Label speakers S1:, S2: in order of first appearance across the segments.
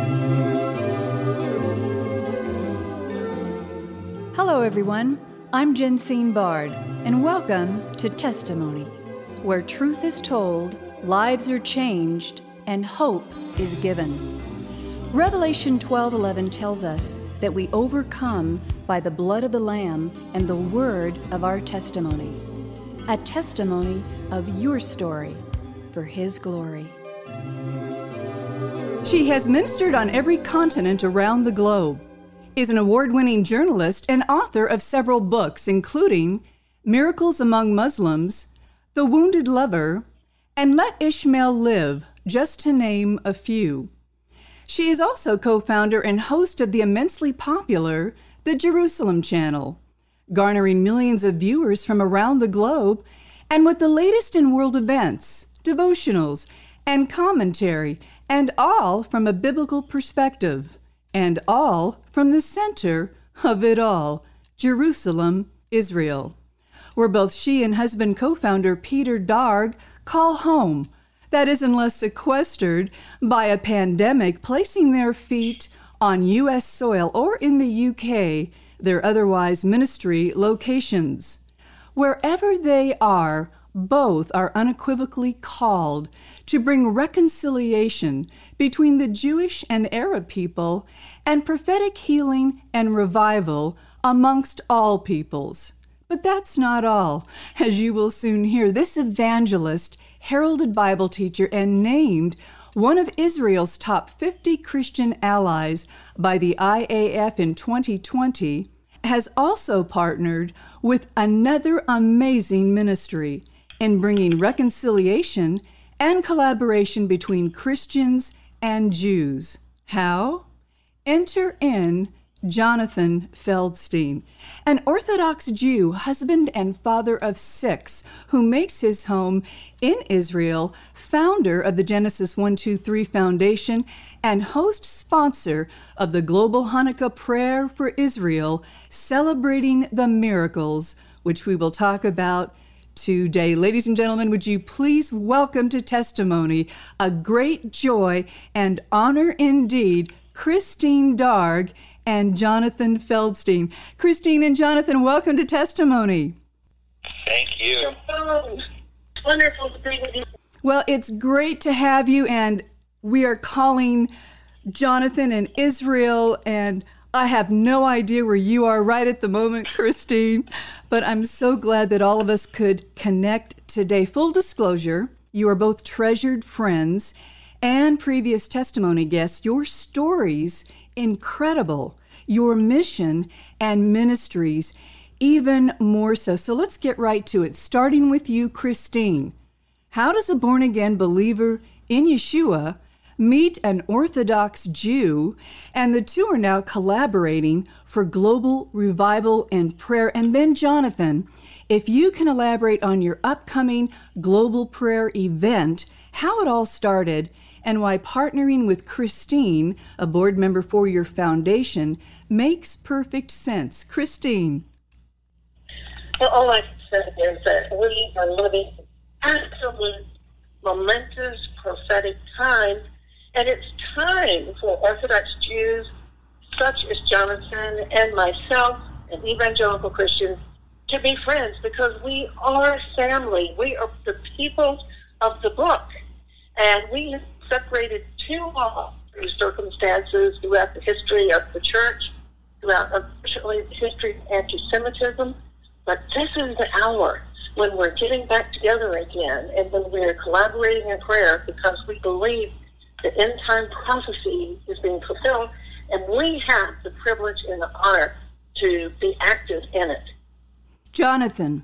S1: Hello, everyone. I'm Jensine Bard, and welcome to Testimony, where truth is told, lives are changed, and hope is given. Revelation 12:11 tells us that we overcome by the blood of the Lamb and the word of our testimony. A testimony of your story for His glory. She has ministered on every continent around the globe, is an award-winning journalist and author of several books, including Miracles Among Muslims, The Wounded Lover, and Let Ishmael Live, just to name a few. She is also co-founder and host of the immensely popular The Jerusalem Channel, garnering millions of viewers from around the globe, and with the latest in world events, devotionals, and commentary, and all from a biblical perspective, and all from the center of it all, Jerusalem, Israel, where both she and husband co-founder Peter Darg call home, that is, unless sequestered by a pandemic, placing their feet on U.S. soil or in the U.K., their otherwise ministry locations. Wherever they are, both are unequivocally called to bring reconciliation between the Jewish and Arab people and prophetic healing and revival amongst all peoples. But that's not all. As you will soon hear, this evangelist, heralded Bible teacher, and named one of Israel's top 50 Christian allies by the IAF in 2020, has also partnered with another amazing ministry in bringing reconciliation and collaboration between Christians and Jews. How? Enter in Jonathan Feldstein, an Orthodox Jew, husband and father of 6, who makes his home in Israel, founder of the Genesis 123 Foundation, and host sponsor of the Global Hanukkah Prayer for Israel, celebrating the miracles, which we will talk about today. Ladies and gentlemen, would you please welcome to Testimony, a great joy and honor indeed, Christine Darg and Jonathan Feldstein. Christine and Jonathan, welcome to Testimony.
S2: Thank you.
S3: Wonderful to be with you.
S1: Well, it's great to have you, and we are calling Jonathan in Israel, and I have no idea where you are right at the moment, Christine, but I'm so glad that all of us could connect today. Full disclosure, you are both treasured friends and previous testimony guests. Your stories incredible, your mission and ministries even more so. So let's get right to it, starting with you, Christine. How does a born-again believer in Yeshua meet an Orthodox Jew, and the two are now collaborating for global revival and prayer? And then Jonathan, if you can elaborate on your upcoming global prayer event, how it all started, and why partnering with Christine, a board member for your foundation, makes perfect sense. Christine.
S3: Well, all I can say is that we are living absolute momentous prophetic times, and it's time for Orthodox Jews such as Jonathan and myself and evangelical Christians to be friends, because we are family. We are the people of the book, and we have separated too long through circumstances throughout the history of the church, throughout unfortunately the history of anti-Semitism. But this is the hour when we're getting back together again, and when we're collaborating in prayer, because we believe the end-time prophecy is being fulfilled, and we have the privilege and the honor to be active in it.
S1: Jonathan.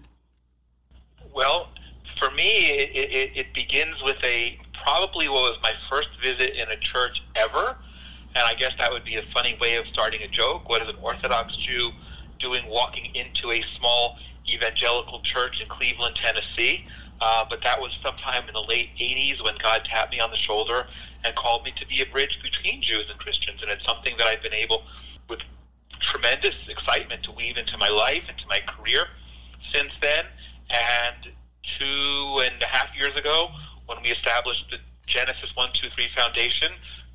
S2: Well, for me, it begins with probably what was my first visit in a church ever, and I guess that would be a funny way of starting a joke. What is an Orthodox Jew doing walking into a small evangelical church in Cleveland, Tennessee? But that was sometime in the late 80s when God tapped me on the shoulder and called me to be a bridge between Jews and Christians, and it's something that I've been able, with tremendous excitement, to weave into my life, into my career since then. And 2.5 years ago, when we established the Genesis 123 Foundation,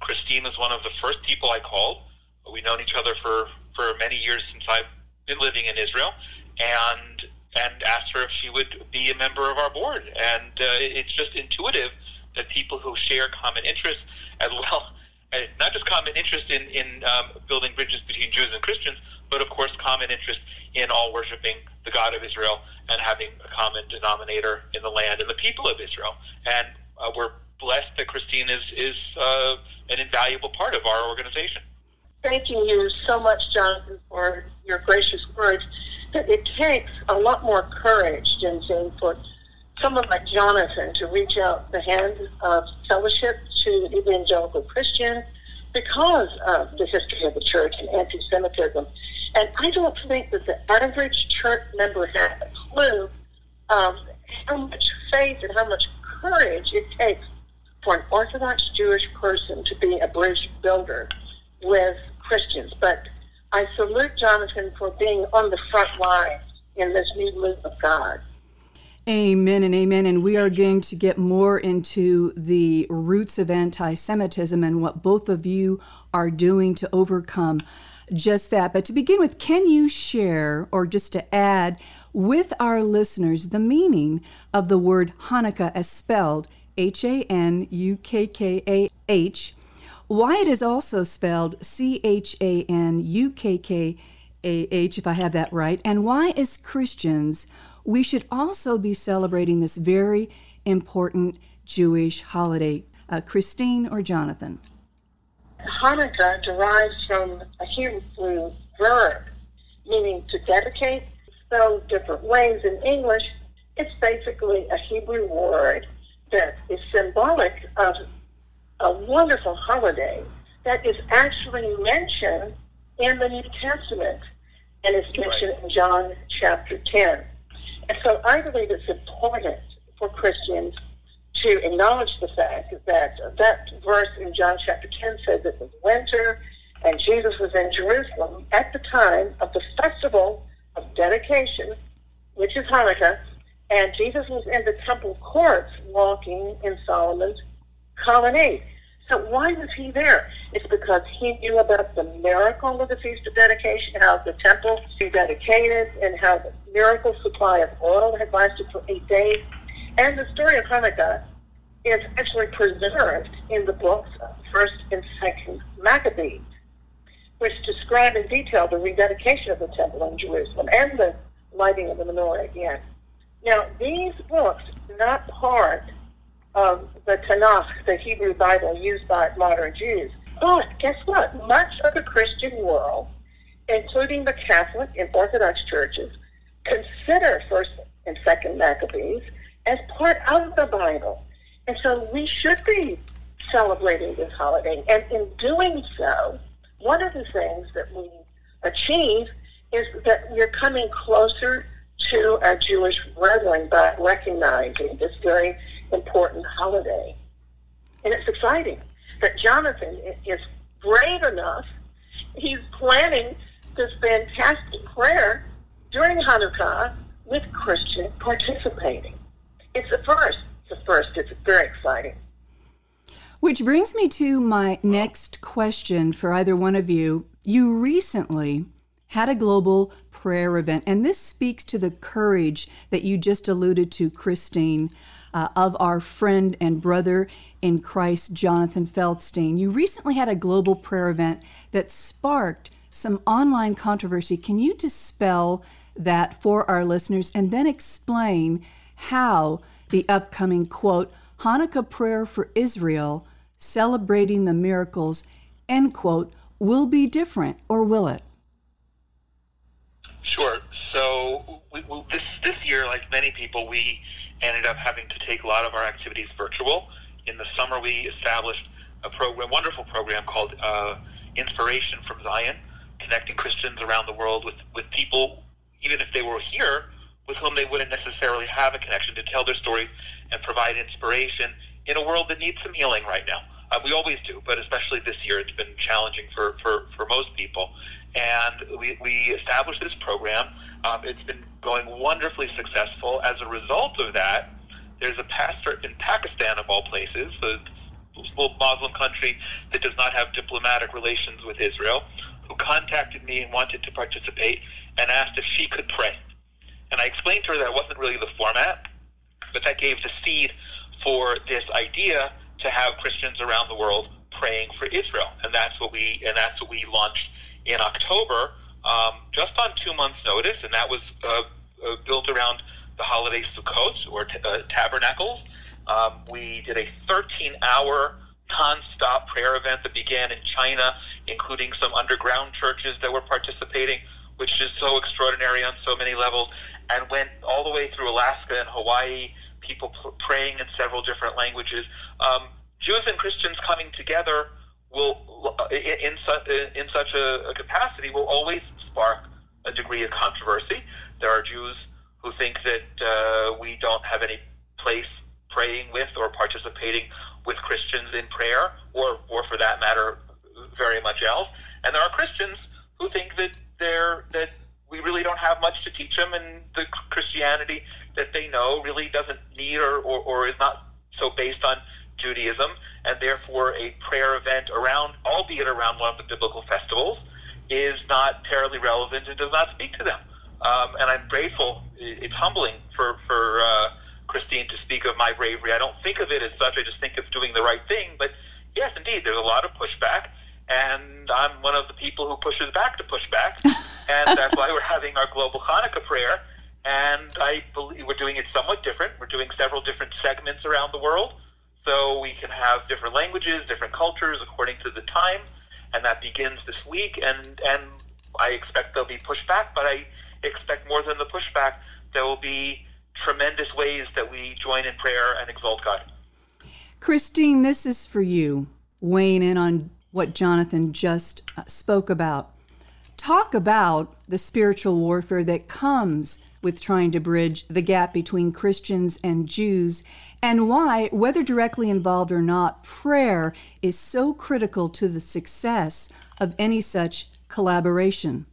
S2: Christine was one of the first people I called. We've known each other for many years since I've been living in Israel, and asked her if she would be a member of our board. And it's just intuitive that people who share common interests, as well, not just common interest in building bridges between Jews and Christians, but of course common interest in all worshiping the God of Israel and having a common denominator in the land and the people of Israel. And we're blessed that Christine is an invaluable part of our organization.
S3: Thanking you so much, Jonathan, for your gracious words. It takes a lot more courage, Ginseng, for someone like Jonathan to reach out the hand of fellowship to evangelical Christians because of the history of the church and anti-Semitism. And I don't think that the average church member has a clue of how much faith and how much courage it takes for an Orthodox Jewish person to be a bridge builder with Christians. But I salute Jonathan for being on the front line in this new move of God.
S1: Amen and amen. And we are going to get more into the roots of anti-Semitism and what both of you are doing to overcome just that. But to begin with, can you share, or just to add with our listeners, the meaning of the word Hanukkah as spelled Hanukkah, why it is also spelled Chanukkah, if I have that right, and why as Christians we should also be celebrating this very important Jewish holiday? Christine or Jonathan?
S3: Hanukkah derives from a Hebrew verb, meaning to dedicate. So different ways in English, it's basically a Hebrew word that is symbolic of a wonderful holiday that is actually mentioned in the New Testament, and it's mentioned in John chapter 10. And so I believe it's important for Christians to acknowledge the fact that that verse in John chapter 10 says it was winter and Jesus was in Jerusalem at the time of the festival of dedication, which is Hanukkah, and Jesus was in the temple courts walking in Solomon's colonnade. So why was he there? It's because he knew about the miracle of the Feast of Dedication, how the temple was dedicated, and how the miracle supply of oil had lasted for 8 days. And the story of Hanukkah is actually preserved in the books of 1st and 2nd Maccabees, which describe in detail the rededication of the temple in Jerusalem and the lighting of the menorah again. Now, these books are not part of the Tanakh, the Hebrew Bible used by modern Jews. But guess what? Much of the Christian world, including the Catholic and Orthodox churches, consider 1st and 2nd Maccabees as part of the Bible. And so we should be celebrating this holiday. And in doing so, one of the things that we achieve is that we're coming closer to our Jewish brethren by recognizing this very important holiday. And it's exciting that Jonathan is brave enough. He's planning this fantastic prayer during Hanukkah with Christians participating. It's a first. It's very exciting.
S1: Which brings me to my next question for either one of you. You recently had a global prayer event, and this speaks to the courage that you just alluded to, Christine, of our friend and brother in Christ, Jonathan Feldstein. You recently had a global prayer event that sparked some online controversy. Can you dispel that for our listeners and then explain how the upcoming, quote, Hanukkah prayer for Israel, celebrating the miracles, end quote, will be different, or will it?
S2: Sure. So this year, like many people, we ended up having to take a lot of our activities virtual. In the summer, we established a wonderful program called Inspiration from Zion, connecting Christians around the world with people, even if they were here, with whom they wouldn't necessarily have a connection, to tell their stories and provide inspiration in a world that needs some healing right now. We always do, but especially this year, it's been challenging for most people. And we established this program. It's been going wonderfully successful. As a result of that, there's a pastor in Pakistan, of all places, the Muslim country that does not have diplomatic relations with Israel, who contacted me and wanted to participate and asked if she could pray. And I explained to her that wasn't really the format, but that gave the seed for this idea to have Christians around the world praying for Israel. And that's what we launched in October, just on 2 months' notice, and that was built around the holiday Sukkot, or Tabernacles. We did a 13-hour non-stop prayer event that began in China, including some underground churches that were participating, which is so extraordinary on so many levels, and went all the way through Alaska and Hawaii, people praying in several different languages. Jews and Christians coming together will, in such a capacity, will always spark a degree of controversy. There are Jews who think that we don't have any place praying with or participating with Christians in prayer, or for that matter, very much else. And there are Christians who think that we really don't have much to teach them, and the Christianity that they know really doesn't need or is not so based on Judaism, and therefore a prayer event albeit around one of the biblical festivals, is not terribly relevant and does not speak to them. And I'm grateful. It's humbling for Christine to speak of my bravery. I don't think of it as such. I just think of doing the right thing. But yes, indeed, there's a lot of pushback, and I'm one of the people who pushes back to push back, and that's why we're having our global Hanukkah prayer. And I believe we're doing it somewhat different. We're doing several different segments around the world, so we can have different languages, different cultures according to the time, and that begins this week. And I expect there'll be pushback, but I expect more than the pushback, there will be tremendous ways that we join in prayer and exalt God.
S1: Christine, this is for you, weighing in on what Jonathan just spoke about. Talk about the spiritual warfare that comes with trying to bridge the gap between Christians and Jews, and why, whether directly involved or not, prayer is so critical to the success of any such collaboration.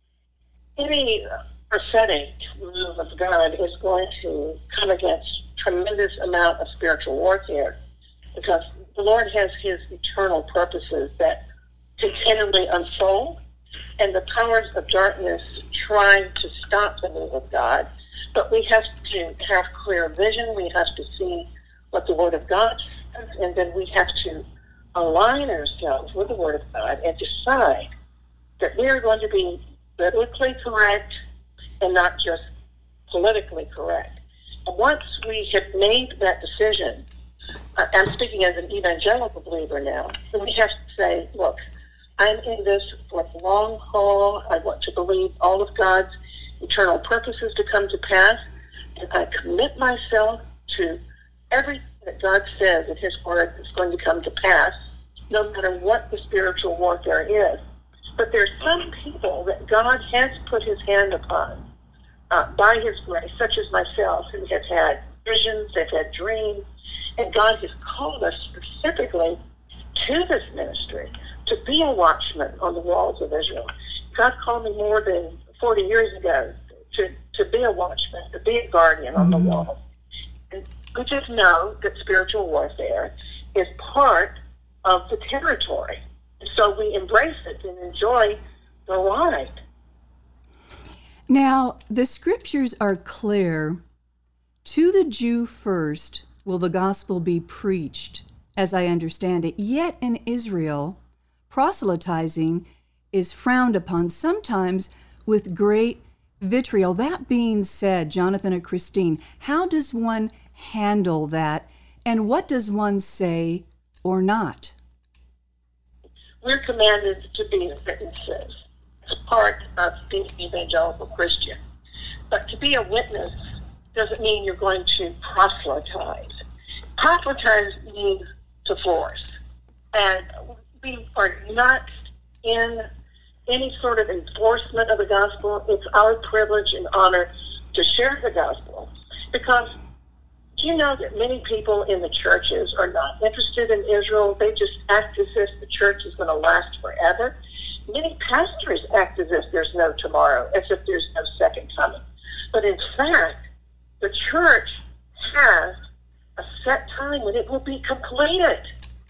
S3: Any prophetic move of God is going to come against tremendous amount of spiritual warfare, because the Lord has his eternal purposes that continually unfold, and the powers of darkness trying to stop the move of God. But we have to have clear vision. We have to see what the Word of God says, and then we have to align ourselves with the Word of God and decide that we are going to be biblically correct and not just politically correct. And once we have made that decision, I'm speaking as an evangelical believer now, then we have to say, look, I'm in this for the long haul. I want to believe all of God's eternal purposes to come to pass, and I commit myself to everything that God says in his word is going to come to pass, no matter what the spiritual warfare is. But there's some people that God has put his hand upon by his grace, such as myself, who have had visions, they've had dreams, and God has called us specifically to this ministry to be a watchman on the walls of Israel. God called me more than 40 years ago to be a watchman, to be a guardian on the wall. And we just know that spiritual warfare is part of the territory. And so we embrace it and enjoy the ride.
S1: Now, the scriptures are clear. To the Jew first will the gospel be preached, as I understand it. Yet in Israel, proselytizing is frowned upon, sometimes with great vitriol. That being said, Jonathan and Christine, how does one handle that, and what does one say or not?
S3: We're commanded to be witnesses as part of being an evangelical Christian. But to be a witness doesn't mean you're going to proselytize. Proselytize means to force. And we are not in any sort of enforcement of the gospel. It's our privilege and honor to share the gospel, because you know that many people in the churches are not interested in Israel. They just act as if the church is going to last forever. Many pastors act as if there's no tomorrow, as if there's no second coming. But in fact, the church has a set time when it will be completed.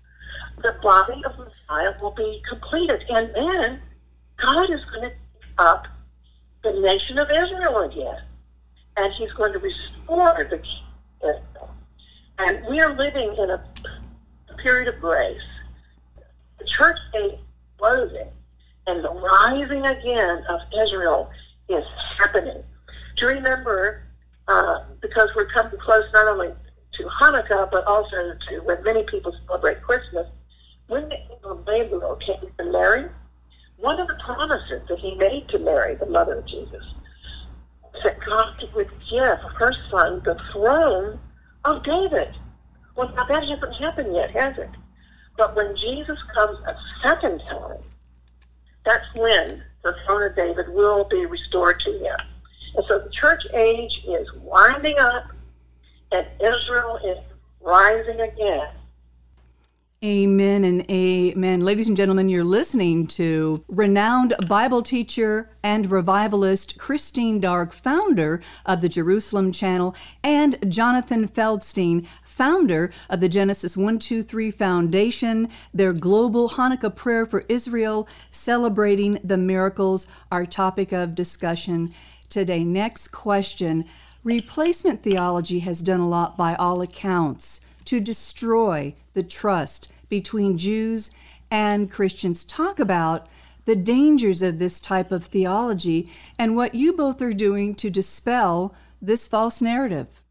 S3: the body of Messiah will be completed. And then God is going to pick up the nation of Israel again. And he's going to restore the kingdom of Israel. And we are living in a period of grace. The church age is closing, and the rising again of Israel is happening. To remember, because we're coming close not only to Hanukkah, but also to when many people celebrate Christmas, when the angel Gabriel came to Mary, one of the promises that he made to Mary, the mother of Jesus, that God would give her son the throne of David. Well, now that hasn't happened yet, has it? But when Jesus comes a second time, that's when the throne of David will be restored to him. And so the church age is winding up, and Israel is rising again.
S1: Amen and amen. Ladies and gentlemen, you're listening to renowned Bible teacher and revivalist Christine Darg, founder of the Jerusalem Channel, and Jonathan Feldstein, founder of the Genesis 123 Foundation, their global Hanukkah prayer for Israel, celebrating the miracles, our topic of discussion today. Next question. Replacement theology has done a lot by all accounts to destroy the trust between Jews and Christians. Talk about the dangers of this type of theology and what you both are doing to dispel this false narrative.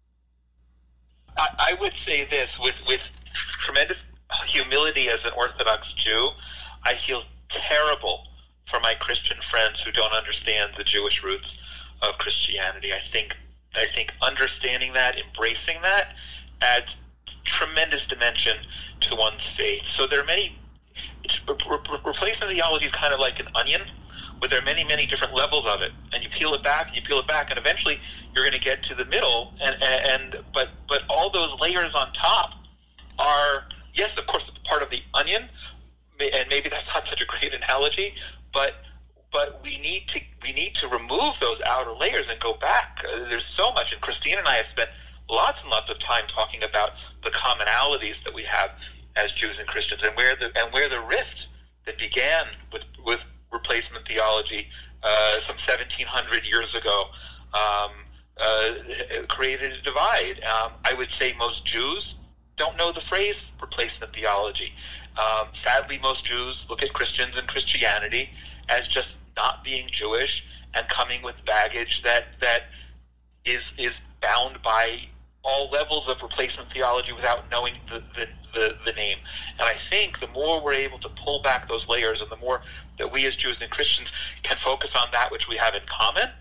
S2: I would say this, with tremendous humility as an Orthodox Jew, I feel terrible for my Christian friends who don't understand the Jewish roots of Christianity. I think understanding that, embracing that, adds tremendous dimension to one's faith. So there are many, replacement theology is kind of like an onion, where there are many, many different levels of it, and you peel it back, and you peel it back, and eventually you're going to get to the middle, but all those layers on top are, yes, of course, it's part of the onion, and maybe that's not such a great analogy, but we need to remove those outer layers and go back. There's so much, and Christine and I have spent lots and lots of time talking about the commonalities that we have as Jews and Christians, and where the rift that began with replacement theology some 1,700 years ago created a divide. I would say most Jews don't know the phrase replacement theology. Sadly, most Jews look at Christians and Christianity as just not being Jewish and coming with baggage that is bound by all levels of replacement theology without knowing the name. And I think the more we're able to pull back those layers, and the more that we as Jews and Christians can focus on that which we have in common,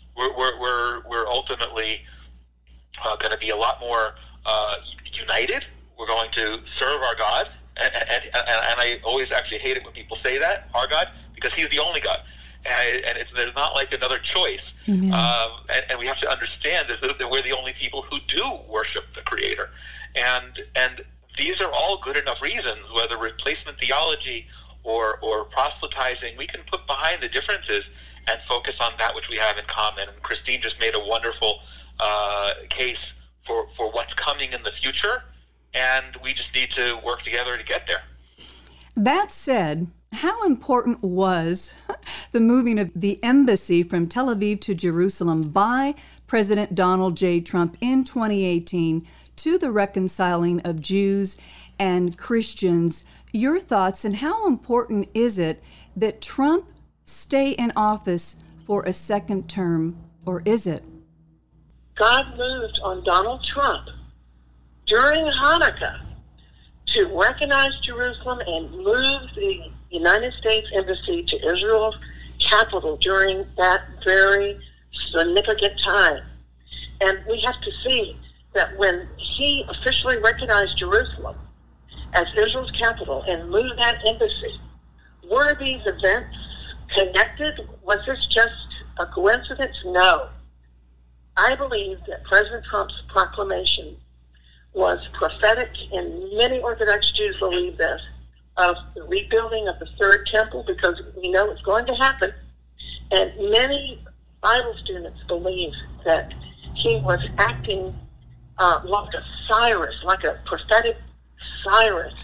S2: we're ultimately going to be a lot more united. We're going to serve our God, and I always actually hate it when people say that, our God, because He's the only God. And there's not like another choice. And we have to understand that we're the only people who do worship the Creator. And these are all good enough reasons, whether replacement theology or proselytizing, we can put behind the differences and focus on that which we have in common. And Christine just made a wonderful case for what's coming in the future, and we just need to work together to get there.
S1: That said, how important was the moving of the embassy from Tel Aviv to Jerusalem by President Donald J. Trump in 2018 to the reconciling of Jews and Christians? Your thoughts, and how important is it that Trump stay in office for a second term, or is it?
S3: God moved on Donald Trump during Hanukkah to recognize Jerusalem and move the United States Embassy to Israel's capital during that very significant time. And we have to see that when he officially recognized Jerusalem as Israel's capital and moved that embassy, were these events connected? Was this just a coincidence? No. I believe that President Trump's proclamation was prophetic, and many Orthodox Jews believe this, of the rebuilding of the third temple, because we know it's going to happen. And many Bible students believe that he was acting like a Cyrus, like a prophetic Cyrus,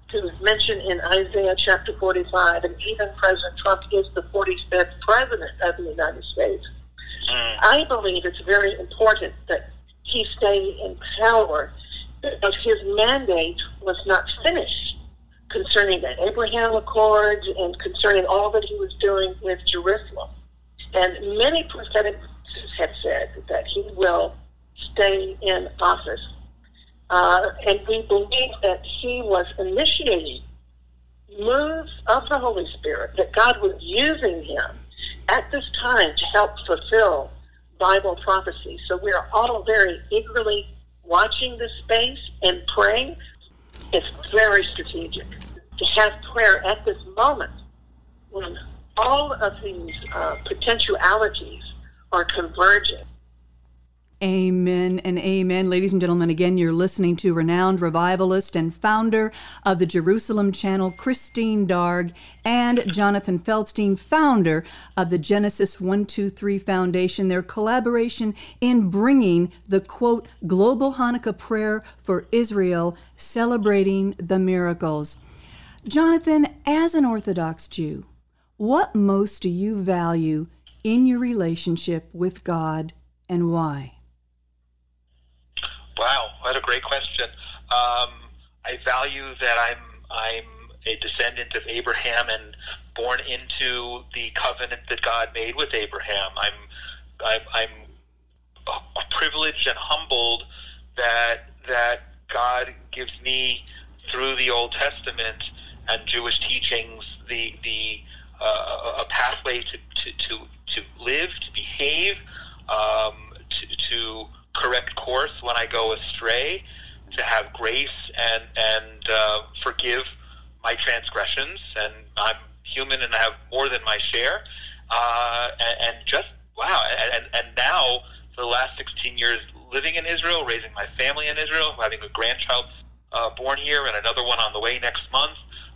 S3: who's mentioned in Isaiah chapter 45, and even President Trump is the 45th president of the United States. I believe it's very important that he stay in power because his mandate was not finished concerning the Abraham Accords and concerning all that he was doing with Jerusalem. And many prophets have said that he will stay in office. And we believe that he was initiating moves of the Holy Spirit, that God was using him at this time to help fulfill Bible prophecy. So we are all very eagerly watching this space and praying. It's very strategic to have prayer at this moment when all of these potentialities are converging.
S1: Amen and amen. Ladies and gentlemen, again, you're listening to renowned revivalist and founder of the Jerusalem Channel, Christine Darg, and Jonathan Feldstein, founder of the Genesis 123 Foundation, their collaboration in bringing the, quote, global Hanukkah prayer for Israel, celebrating the miracles. Jonathan, as an Orthodox Jew, what most do you value in your relationship with God and why?
S2: Wow, what a great question. I value that I'm a descendant of Abraham and born into the covenant that God made with Abraham. I'm privileged and humbled that God gives me, through the Old Testament and Jewish teachings, a pathway to live, to behave, to correct course when I go astray, to have grace and forgive my transgressions. And I'm human and I have more than my share. And just, wow. And now, for the last 16 years, living in Israel, raising my family in Israel, having a grandchild born here and another one on the way next month,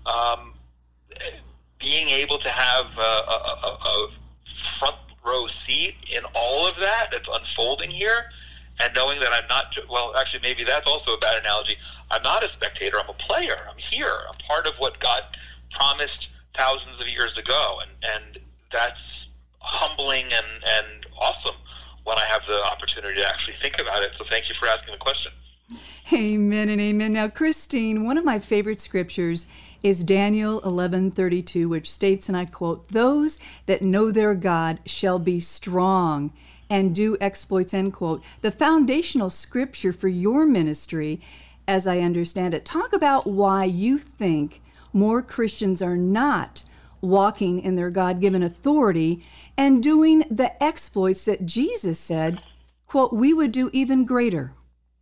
S2: being able to have a front row seat in all of that that's unfolding here, and knowing that I'm not, well, actually, maybe that's also a bad analogy. I'm not a spectator, I'm a player. I'm here. I'm part of what God promised thousands of years ago, and that's humbling and awesome when I have the opportunity to actually think about it. So thank you for asking the question.
S1: Amen and amen. Now, Christine, one of my favorite scriptures is Daniel 11:32, which states, and I quote, "Those that know their God shall be strong and do exploits," end quote. The foundational scripture for your ministry, as I understand it. Talk about why you think more Christians are not walking in their God-given authority and doing the exploits that Jesus said, quote, we would do even greater.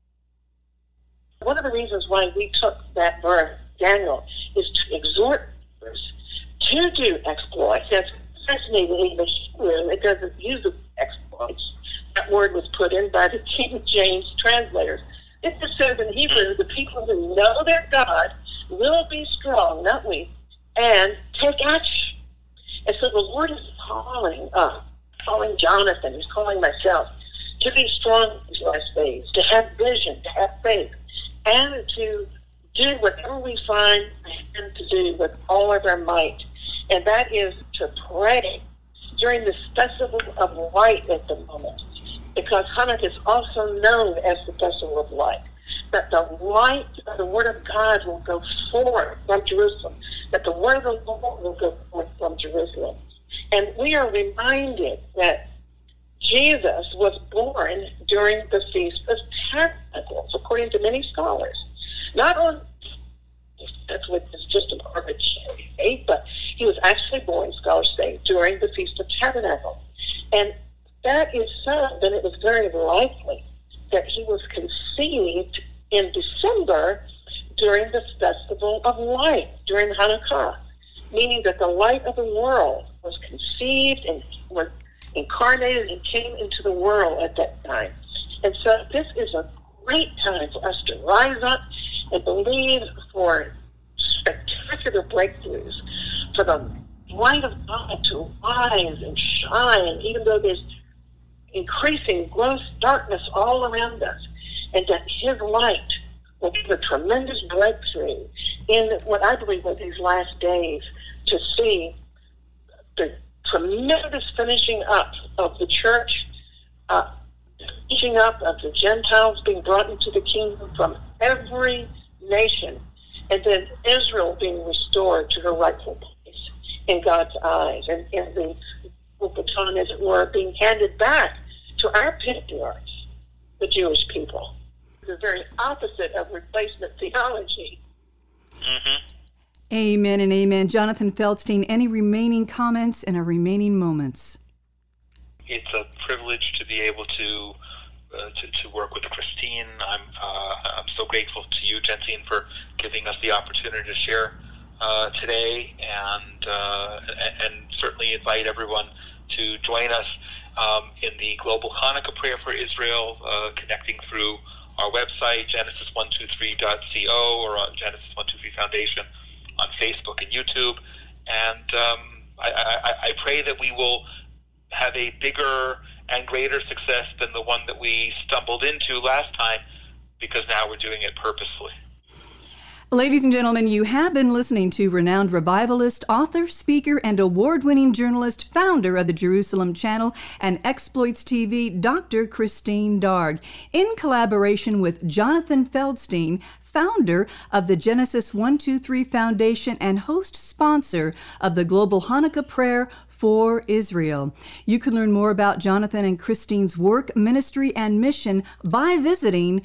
S3: One of the reasons why we took that verse, Daniel, is to exhort others to do exploits. That's fascinating in the Hebrew. It doesn't use exploits. That word was put in by the King James translators. It just says in Hebrew, the people who know their God will be strong, not weak, and take action. And so the Lord is calling Jonathan, he's calling myself, to be strong in these last days, to have vision, to have faith, and to do whatever we find Him to do with all of our might. And that is to pray during this festival of light at the moment, because Hanukkah is also known as the festival of light, that the light of the Word of God will go forth from Jerusalem, that the Word of the Lord will go forth from Jerusalem. And we are reminded that Jesus was born during the Feast of Tabernacles, according to many scholars. Not on, that's what is just an arbitrary date, but he was actually born, scholars say, during the Feast of Tabernacles. And that is so, then it was very likely that he was conceived in December during the Festival of Light, during Hanukkah, meaning that the light of the world was conceived and was incarnated and came into the world at that time. And so this is a great time for us to rise up and believe for spectacular breakthroughs, for the light of God to rise and shine, even though there's increasing gross darkness all around us, and that His light will give a tremendous breakthrough in what I believe are these last days to see the tremendous finishing up of the church, finishing up of the Gentiles being brought into the kingdom from every nation, and then Israel being restored to her rightful place in God's eyes, and the baton, as it were, being handed back to our patriarchs, the Jewish people. The very opposite of replacement theology.
S2: Mm-hmm.
S1: Amen and amen. Jonathan Feldstein, any remaining comments in our remaining moments?
S2: It's a privilege to be able to work with Christine. I'm so grateful to you, Jensine, for giving us the opportunity to share today, and certainly invite everyone to join us in the Global Hanukkah Prayer for Israel, connecting through our website, Genesis123.co, or on Genesis 123 Foundation on Facebook and YouTube. And I pray that we will have a bigger and greater success than the one that we stumbled into last time, because now we're doing it purposefully.
S1: Ladies and gentlemen, you have been listening to renowned revivalist, author, speaker, and award-winning journalist, founder of the Jerusalem Channel and Exploits TV, Dr. Christine Darg, in collaboration with Jonathan Feldstein, founder of the Genesis 123 Foundation and host sponsor of the Global Hanukkah Prayer for Israel. You can learn more about Jonathan and Christine's work, ministry, and mission by visiting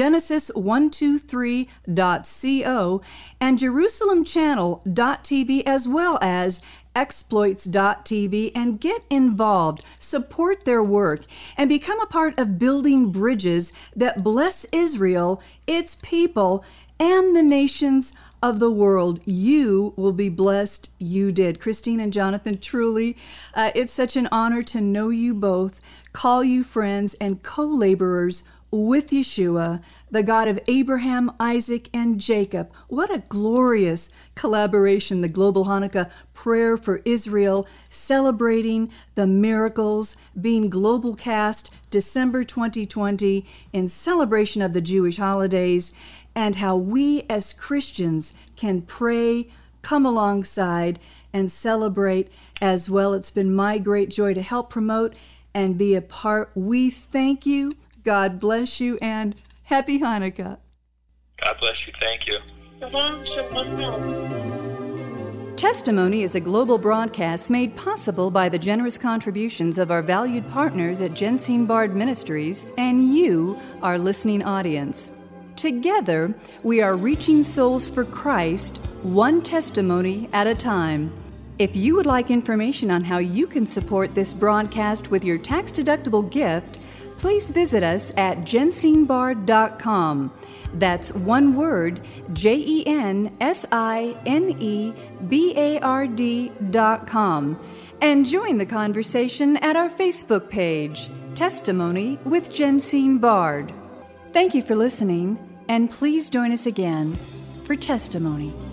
S1: Genesis123.co and JerusalemChannel.tv, as well as Exploits.tv, and get involved, support their work, and become a part of building bridges that bless Israel, its people, and the nations of the world. You will be blessed. You did. Christine and Jonathan, truly, it's such an honor to know you both, call you friends and co-laborers with Yeshua, the God of Abraham, Isaac, and Jacob. What a glorious collaboration, the Global Hanukkah Prayer for Israel, celebrating the miracles, being global cast December 2020 in celebration of the Jewish holidays, and how we as Christians can pray, come alongside, and celebrate as well. It's been my great joy to help promote and be a part. We thank you. God bless you, and happy Hanukkah.
S2: God bless you. Thank you.
S3: Shalom, shalom.
S1: Testimony is a global broadcast made possible by the generous contributions of our valued partners at Jensine Bard Ministries and you, our listening audience. Together, we are reaching souls for Christ, one testimony at a time. If you would like information on how you can support this broadcast with your tax-deductible gift, please visit us at jensinebard.com. That's one word, JENSINEBARD.com. And join the conversation at our Facebook page, Testimony with Jensine Bard. Thank you for listening, and please join us again for Testimony.